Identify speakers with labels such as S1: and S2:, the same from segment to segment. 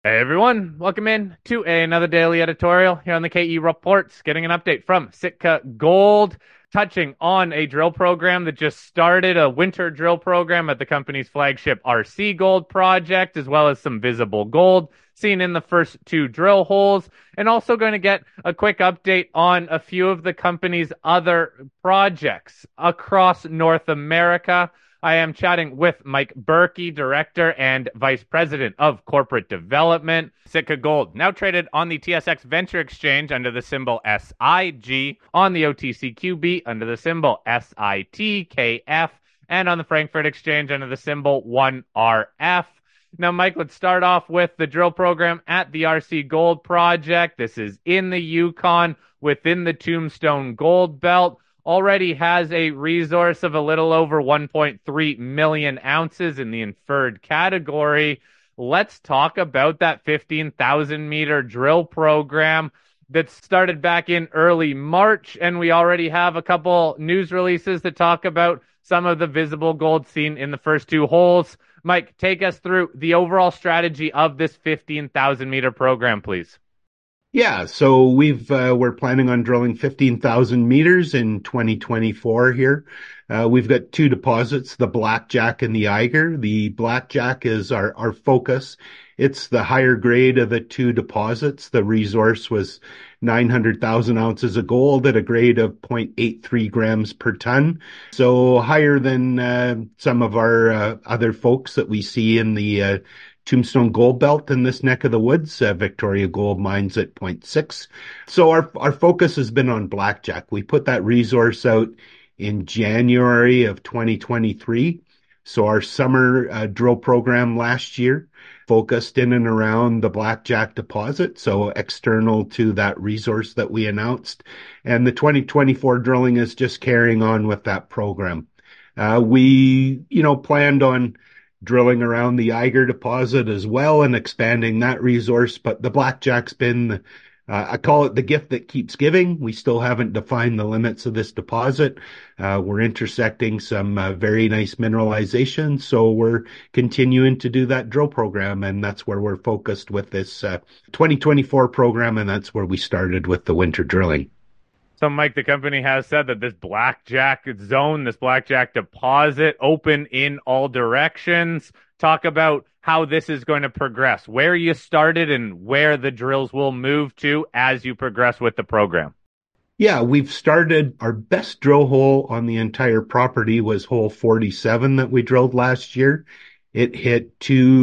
S1: Hey everyone, welcome in to another daily editorial here on the KE Reports, getting an update from Sitka Gold, touching on a drill program that just started, a winter drill program at the company's flagship RC Gold project, as well as some visible gold seen in the first two drill holes, and also going to get a quick update on a few of the company's other projects across North America. I am chatting with Mike Berkey, Director and Vice President of Corporate Development. Sitka Gold, now traded on the TSX Venture Exchange under the symbol SIG, on the OTCQB under the symbol SITKF, and on the Frankfurt Exchange under the symbol 1RF. Now, Mike, let's start off with the drill program at the RC Gold Project. This is in the Yukon within the Tombstone Gold Belt. Already has a resource of a little over 1.3 million ounces in the inferred category. Let's talk about that 15,000 meter drill program that started back in early March, and we already have a couple news releases that talk about some of the visible gold seen in the first two holes. Mike, take us through the overall strategy of this 15,000 meter program, please.
S2: Yeah, so we're planning on drilling 15,000 meters in 2024 here. We've got two deposits, the Blackjack and the Eiger. The Blackjack is our focus. It's the higher grade of the two deposits. The resource was 900,000 ounces of gold at a grade of 0.83 grams per ton. So higher than some of our other folks that we see in the Tombstone Gold Belt in this neck of the woods. Victoria Gold Mines at 0.6. So our focus has been on Blackjack. We put that resource out in January of 2023. So our summer drill program last year focused in and around the Blackjack deposit, so external to that resource that we announced. And the 2024 drilling is just carrying on with that program. We planned on drilling around the Eiger deposit as well and expanding that resource. But the Blackjack's been, I call it the gift that keeps giving. We still haven't defined the limits of this deposit. We're intersecting some very nice mineralization. So we're continuing to do that drill program. And that's where we're focused with this 2024 program. And that's where we started with the winter drilling.
S1: So, Mike, the company has said that this Blackjack zone, this Blackjack deposit, open in all directions. Talk about how this is going to progress, where you started and where the drills will move to as you progress with the program.
S2: Yeah, we've started. Our best drill hole on the entire property was hole 47 that we drilled last year. It hit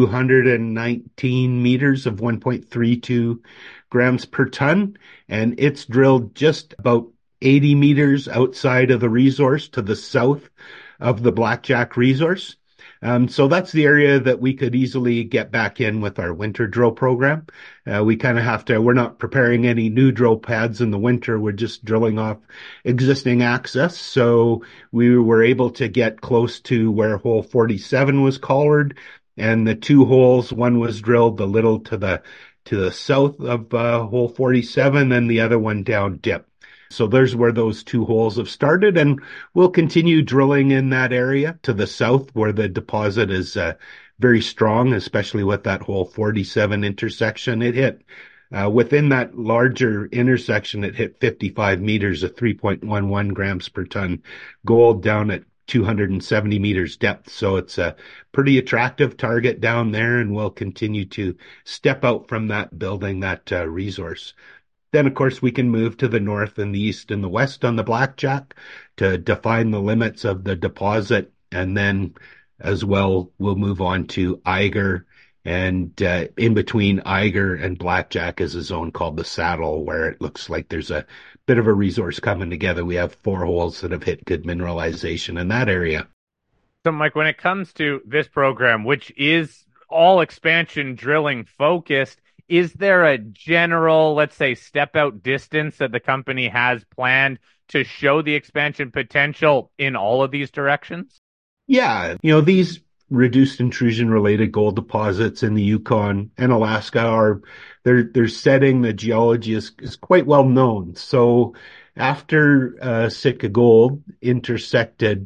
S2: 219 meters of 1.32 grams per ton, and it's drilled just about 80 meters outside of the resource to the south of the Blackjack resource. So that's the area that we could easily get back in with our winter drill program. We kind of have to, we're not preparing any new drill pads in the winter. We're just drilling off existing access. So we were able to get close to where hole 47 was collared, and the two holes, one was drilled a little to the south of hole 47 and the other one down dip. So there's where those two holes have started, and we'll continue drilling in that area to the south where the deposit is very strong, especially with that hole 47 intersection. It hit within that larger intersection, it hit 55 meters of 3.11 grams per ton gold down at 270 meters depth. So it's a pretty attractive target down there, and we'll continue to step out from that, building that resource. Then, of course, we can move to the north and the east and the west on the Blackjack to define the limits of the deposit. And then as well, we'll move on to Eiger. And in between Eiger and Blackjack is a zone called the Saddle, where it looks like there's a bit of a resource coming together. We have 4 holes that have hit good mineralization in that area.
S1: So, Mike, when it comes to this program, which is all expansion drilling focused, is there a general, let's say, step out distance that the company has planned to show the expansion potential in all of these directions?
S2: Yeah, these reduced intrusion related gold deposits in the Yukon and Alaska are their setting, the geology is quite well known. So after Sitka Gold intersected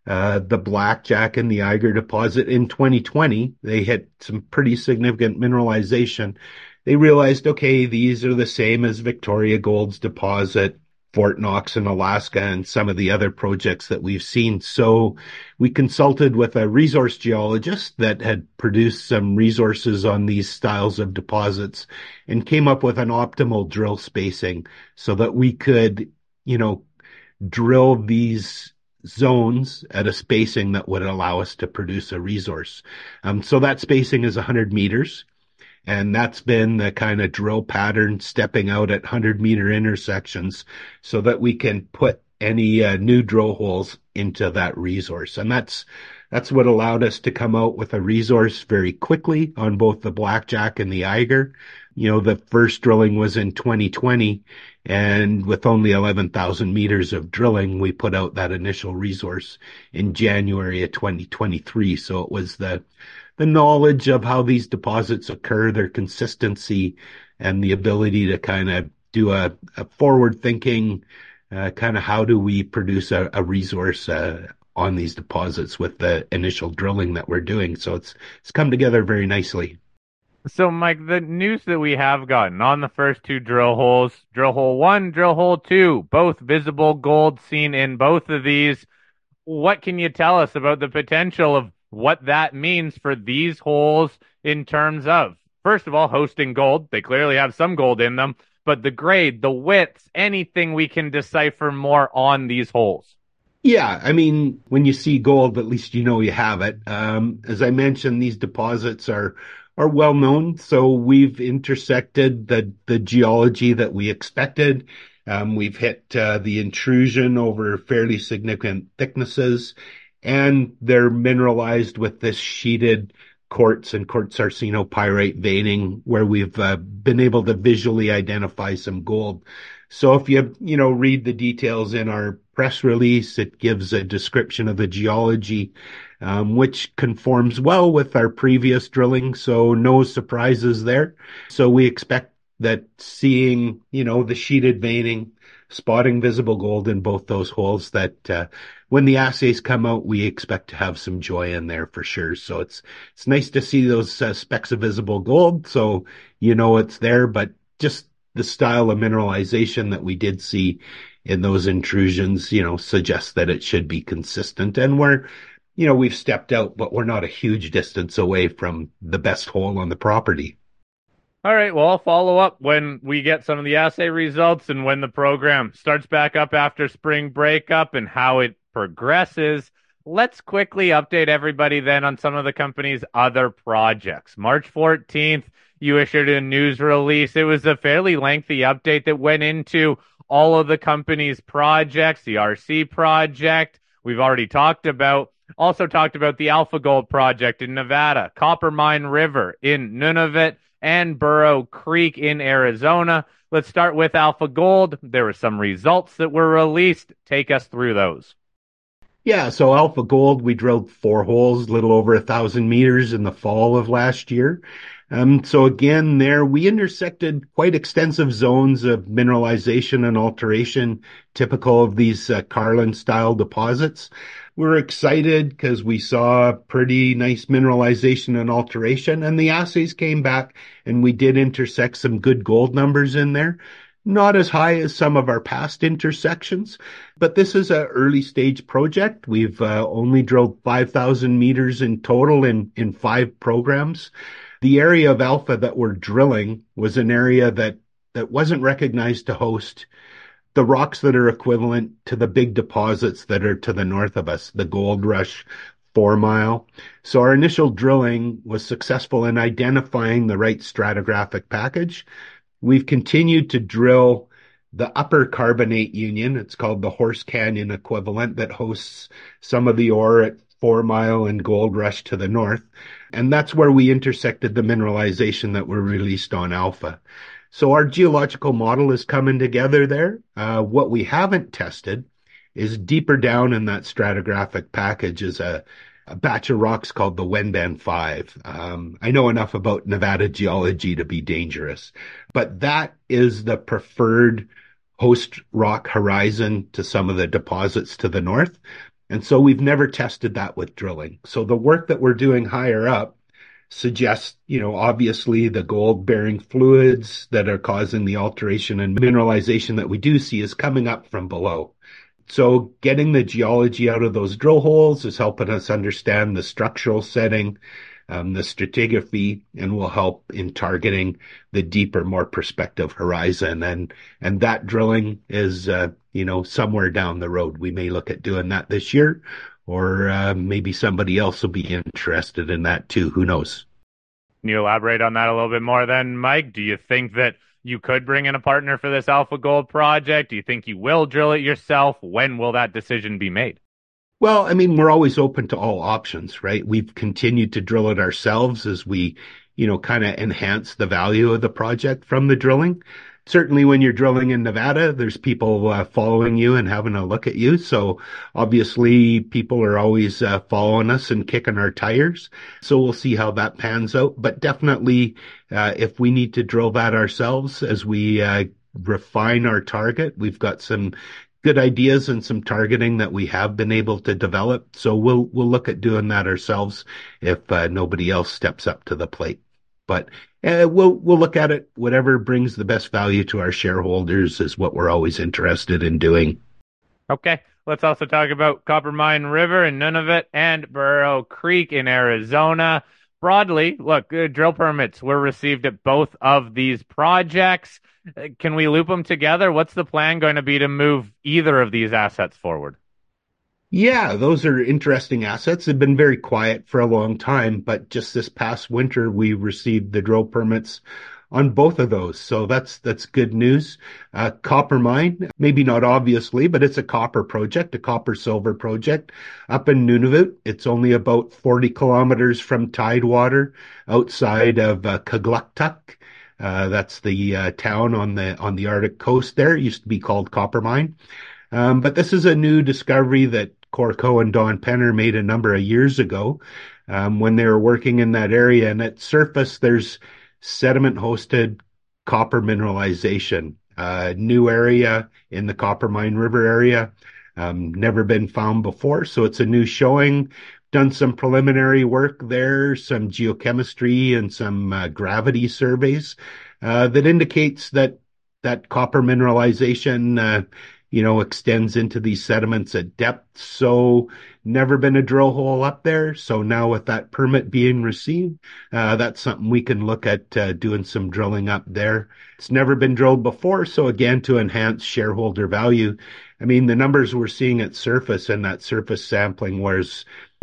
S2: the Blackjack and the Eiger deposit in 2020. They hit some pretty significant mineralization. They realized, okay, these are the same as Victoria Gold's deposit, Fort Knox in Alaska, and some of the other projects that we've seen. So we consulted with a resource geologist that had produced some resources on these styles of deposits and came up with an optimal drill spacing so that we could, drill these zones at a spacing that would allow us to produce a resource. So that spacing is 100 meters. And that's been the kind of drill pattern, stepping out at 100-meter intersections so that we can put any new drill holes into that resource. And that's what allowed us to come out with a resource very quickly on both the Blackjack and the Eiger. The first drilling was in 2020, and with only 11,000 meters of drilling, we put out that initial resource in January of 2023. So it was the knowledge of how these deposits occur, their consistency, and the ability to kind of do a forward-thinking kind of how do we produce a resource on these deposits with the initial drilling that we're doing. So it's come together very nicely.
S1: So, Mike, the news that we have gotten on the first two drill holes, drill hole 1, drill hole 2, both visible gold seen in both of these. What can you tell us about the potential of what that means for these holes in terms of, first of all, hosting gold? They clearly have some gold in them, but the grade, the widths, anything we can decipher more on these holes.
S2: Yeah, I mean, when you see gold, at least you know you have it. As I mentioned, these deposits are well known, so we've intersected the geology that we expected. We've hit the intrusion over fairly significant thicknesses, and they're mineralized with this sheeted quartz and quartz arsenopyrite veining where we've been able to visually identify some gold. So if you read the details in our press release, it gives a description of the geology, which conforms well with our previous drilling. So no surprises there. So we expect that seeing, the sheeted veining, spotting visible gold in both those holes, that when the assays come out, we expect to have some joy in there for sure. So it's nice to see those specks of visible gold. So it's there, but just the style of mineralization that we did see in those intrusions, suggests that it should be consistent. And we've stepped out, but we're not a huge distance away from the best hole on the property.
S1: All right, well, I'll follow up when we get some of the assay results and when the program starts back up after spring breakup and how it progresses. Let's quickly update everybody then on some of the company's other projects. March 14th, you issued a news release. It was a fairly lengthy update that went into all of the company's projects, the RC project we've already talked about. Also talked about the Alpha Gold project in Nevada, Coppermine River in Nunavut, and Burrow Creek in Arizona. Let's start with Alpha Gold. There were some results that were released. Take us through those.
S2: Yeah, so Alpha Gold, we drilled 4 holes, a little over 1,000 meters in the fall of last year. So again, there we intersected quite extensive zones of mineralization and alteration, typical of these Carlin-style deposits. We're excited because we saw pretty nice mineralization and alteration, and the assays came back, and we did intersect some good gold numbers in there. Not as high as some of our past intersections, but this is an early stage project. We've only drilled 5,000 meters in total in 5 programs. The area of Alpha that we're drilling was an area that wasn't recognized to host the rocks that are equivalent to the big deposits that are to the north of us, the Gold Rush 4 Mile. So our initial drilling was successful in identifying the right stratigraphic package. We've continued to drill the upper carbonate union. It's called the Horse Canyon equivalent that hosts some of the ore at 4 Mile and Gold Rush to the north. And that's where we intersected the mineralization that were released on Alpha. So our geological model is coming together there. What we haven't tested is deeper down in that stratigraphic package is a batch of rocks called the Wenban 5. I know enough about Nevada geology to be dangerous, but that is the preferred host rock horizon to some of the deposits to the north. And so we've never tested that with drilling. So the work that we're doing higher up suggests, obviously the gold bearing fluids that are causing the alteration and mineralization that we do see is coming up from below. So getting the geology out of those drill holes is helping us understand the structural setting, the stratigraphy, and will help in targeting the deeper, more prospective horizon. And that drilling is, somewhere down the road. We may look at doing that this year, or maybe somebody else will be interested in that too. Who knows?
S1: Can you elaborate on that a little bit more then, Mike? Do you think that you could bring in a partner for this Alpha Gold project? Do you think you will drill it yourself? When will that decision be made?
S2: Well, I mean, we're always open to all options, right? We've continued to drill it ourselves as we, kind of enhance the value of the project from the drilling. Certainly when you're drilling in Nevada, there's people following you and having a look at you. So obviously people are always following us and kicking our tires. So we'll see how that pans out. But definitely, if we need to drill that ourselves as we refine our target, we've got some good ideas and some targeting that we have been able to develop. So we'll look at doing that ourselves if nobody else steps up to the plate. But we'll look at it. Whatever brings the best value to our shareholders is what we're always interested in doing.
S1: Okay, let's also talk about Coppermine River in Nunavut and Burrow Creek in Arizona. Broadly, look, drill permits were received at both of these projects. Can we loop them together? What's the plan going to be to move either of these assets forward?
S2: Yeah, those are interesting assets. They've been very quiet for a long time, but just this past winter we received the drill permits on both of those. So that's good news. Copper mine, maybe not obviously, but it's a copper project, a copper silver project up in Nunavut. It's only about 40 kilometers from Tidewater outside of Kugluktuk. That's the town on the Arctic coast there. It used to be called Coppermine. But this is a new discovery that Corco and Don Penner made a number of years ago when they were working in that area. And at surface, there's sediment-hosted copper mineralization, new area in the Coppermine River area, never been found before. So it's a new showing. Done some preliminary work there, some geochemistry and some gravity surveys that indicates that copper mineralization extends into these sediments at depth. So never been a drill hole up there. So now with that permit being received, that's something we can look at doing some drilling up there. It's never been drilled before. So again, to enhance shareholder value, I mean, the numbers we're seeing at surface and that surface sampling was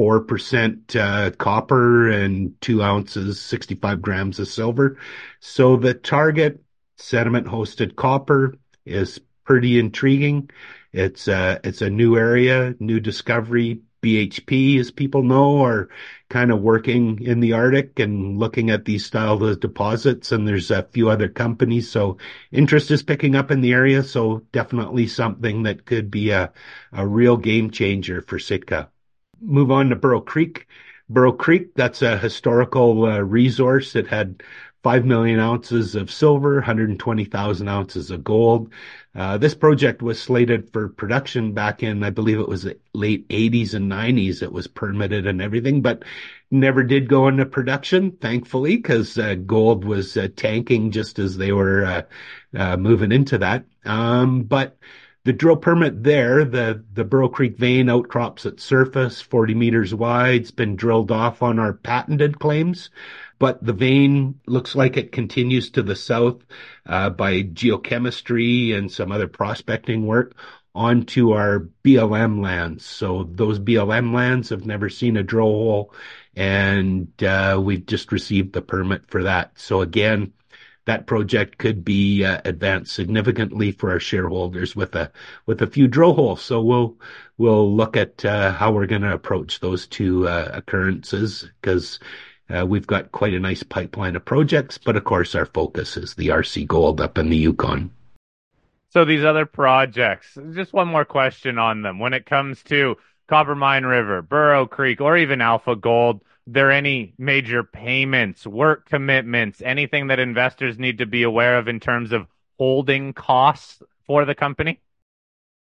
S2: 4% copper and 2 ounces, 65 grams of silver. So the target sediment hosted copper is pretty intriguing. It's a new area, new discovery. BHP, as people know, are kind of working in the Arctic and looking at these style of deposits, and there's a few other companies. So interest is picking up in the area. So definitely something that could be a real game changer for Sitka. Move on to Burrow Creek. Burrow Creek, that's a historical resource. It had 5 million ounces of silver, 120,000 ounces of gold. This project was slated for production back in, I believe it was the late 80s and 90s. It was permitted and everything, but never did go into production, thankfully, because gold was tanking just as they were moving into that. But the drill permit there, the Burrow Creek vein outcrops at surface, 40 meters wide. It's been drilled off on our patented claims, but the vein looks like it continues to the south by geochemistry and some other prospecting work onto our BLM lands. So those BLM lands have never seen a drill hole, and we've just received the permit for that. So again, that project could be advanced significantly for our shareholders with a few drill holes. So we'll look at how we're going to approach those two occurrences because we've got quite a nice pipeline of projects. But of course, our focus is the RC Gold up in the Yukon.
S1: So these other projects, just one more question on them. When it comes to Coppermine River, Burrow Creek, or even Alpha Gold, there any major payments, work commitments, anything that investors need to be aware of in terms of holding costs for the company?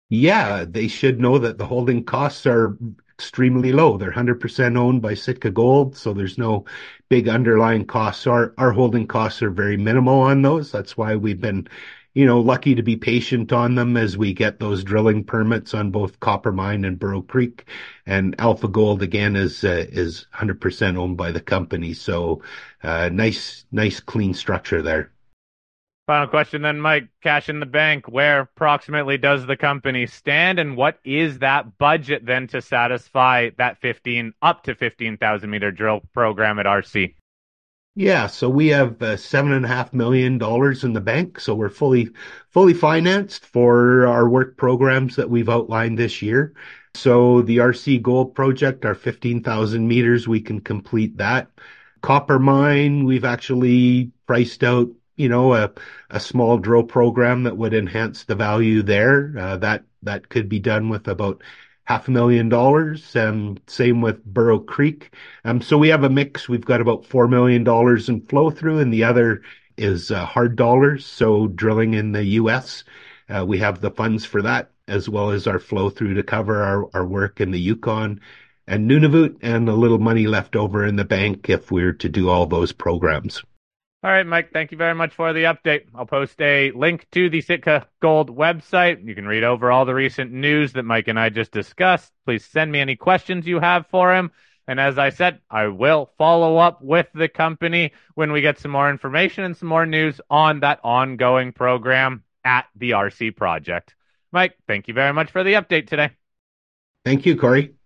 S2: Yeah, they should know that the holding costs are extremely low. They're 100% owned by Sitka Gold, so there's no big underlying costs. Our holding costs are very minimal on those. That's why we've been, lucky to be patient on them as we get those drilling permits on both Coppermine and Burrow Creek. And Alpha Gold again is 100% owned by the company. So, nice clean structure there.
S1: Final question then, Mike. Cash in the bank. Where approximately does the company stand, and what is that budget then to satisfy that 15 up to 15,000 meter drill program at RC?
S2: Yeah, so we have $7.5 million in the bank, so we're fully financed for our work programs that we've outlined this year. So the RC Gold project, our 15,000 meters, we can complete that. Copper mine, we've actually priced out, a small drill program that would enhance the value there. That could be done with about $500,000. Same with Burrow Creek. So we have a mix. We've got about $4 million in flow through, and the other is hard dollars. So drilling in the U.S., we have the funds for that, as well as our flow through to cover our work in the Yukon and Nunavut, and a little money left over in the bank if we're to do all those programs.
S1: All right, Mike, thank you very much for the update. I'll post a link to the Sitka Gold website. You can read over all the recent news that Mike and I just discussed. Please send me any questions you have for him. And as I said, I will follow up with the company when we get some more information and some more news on that ongoing program at the RC project. Mike, thank you very much for the update today.
S2: Thank you, Corey.